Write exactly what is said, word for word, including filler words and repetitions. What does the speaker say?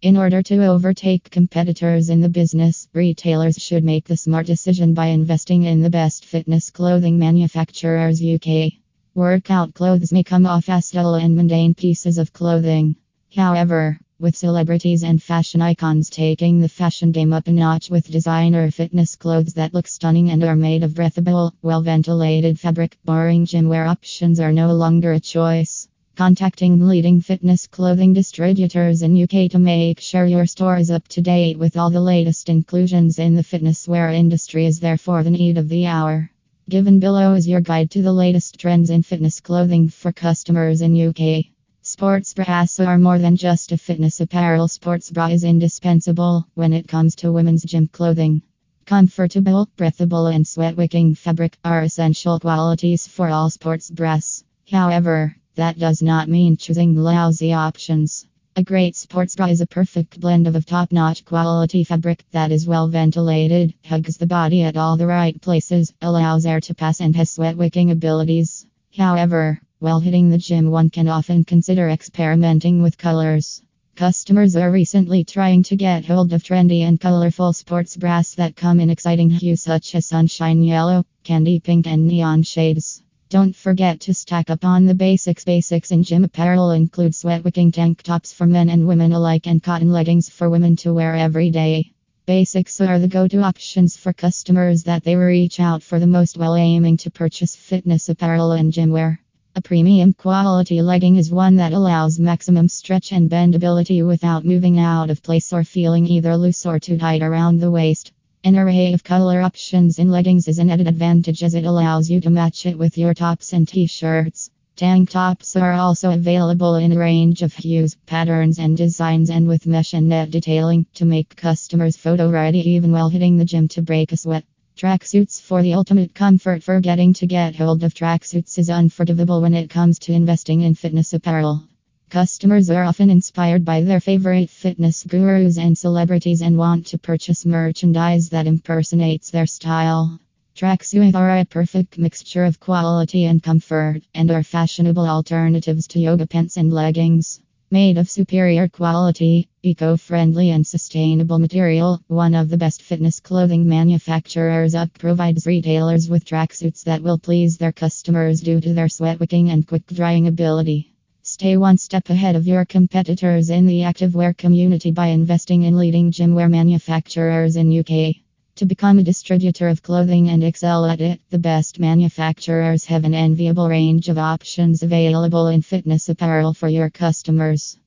In order to overtake competitors in the business, retailers should make the smart decision by investing in the best fitness clothing manufacturers U K. Workout clothes may come off as dull and mundane pieces of clothing. However, with celebrities and fashion icons taking the fashion game up a notch with designer fitness clothes that look stunning and are made of breathable, well-ventilated fabric, boring gym wear options are no longer a choice. Contacting leading fitness clothing distributors in U K to make sure your store is up to date with all the latest inclusions in the fitness wear industry is therefore the need of the hour. Given below is your guide to the latest trends in fitness clothing for customers in U K. Sports bras are more than just a fitness apparel. Sports bra is indispensable when it comes to women's gym clothing. Comfortable, breathable, and sweat-wicking fabric are essential qualities for all sports bras. However, that does not mean choosing lousy options. A great sports bra is a perfect blend of top-notch quality fabric that is well ventilated, hugs the body at all the right places, allows air to pass, and has sweat-wicking abilities. However, while hitting the gym, one can often consider experimenting with colors. Customers are recently trying to get hold of trendy and colorful sports bras that come in exciting hues such as sunshine yellow, candy pink, and neon shades. Don't forget to stack up on the basics. Basics in gym apparel include sweat-wicking tank tops for men and women alike and cotton leggings for women to wear every day. Basics are the go-to options for customers that they reach out for the most while aiming to purchase fitness apparel and gym wear. A premium quality legging is one that allows maximum stretch and bendability without moving out of place or feeling either loose or too tight around the waist. An array of color options in leggings is an added advantage as it allows you to match it with your tops and t-shirts. Tank tops are also available in a range of hues, patterns, and designs, and with mesh and net detailing to make customers photo ready even while hitting the gym to break a sweat. Tracksuits for the ultimate comfort. Forgetting to get hold of tracksuits is unforgivable when it comes to investing in fitness apparel. Customers are often inspired by their favorite fitness gurus and celebrities and want to purchase merchandise that impersonates their style. Tracksuits are a perfect mixture of quality and comfort, and are fashionable alternatives to yoga pants and leggings. Made of superior quality, eco-friendly, and sustainable material, one of the best fitness clothing manufacturers UGG provides retailers with tracksuits that will please their customers due to their sweat-wicking and quick-drying ability. Stay one step ahead of your competitors in the activewear community by investing in leading gymwear manufacturers in U K. To become a distributor of clothing and excel at it, the best manufacturers have an enviable range of options available in fitness apparel for your customers.